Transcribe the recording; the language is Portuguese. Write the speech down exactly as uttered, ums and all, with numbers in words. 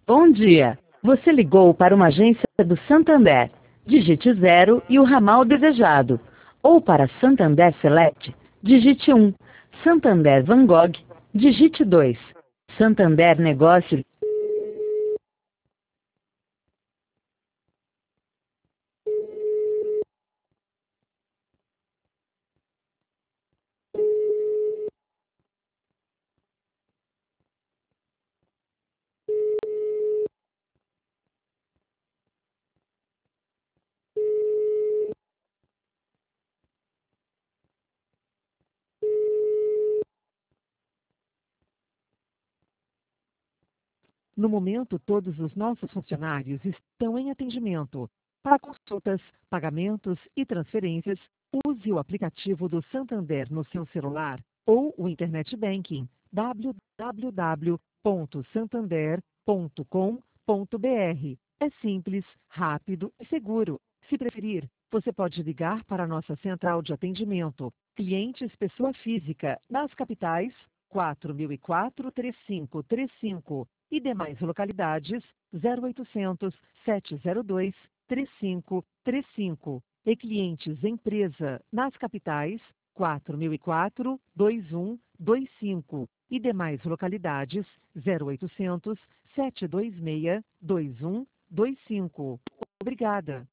Bom dia. Você ligou para uma agência do Santander. Digite zero e o ramal desejado. Ou para Santander Select, digite um. Santander Van Gogh, digite dois. Santander Negócio. No momento, todos os nossos funcionários estão em atendimento. Para consultas, pagamentos e transferências, use o aplicativo do Santander no seu celular ou o Internet Banking w w w ponto santander ponto com ponto b r. É simples, rápido e seguro. Se preferir, você pode ligar para a nossa central de atendimento. Clientes pessoa física nas capitais quatro mil e quatro, trinta e cinco trinta e cinco e demais localidades zero oitocentos, sete zero dois, trinta e cinco trinta e cinco e clientes empresa nas capitais quatro mil e quatro, vinte e um, vinte e cinco e demais localidades zero oitocentos, sete dois seis, dois um dois cinco. Obrigada.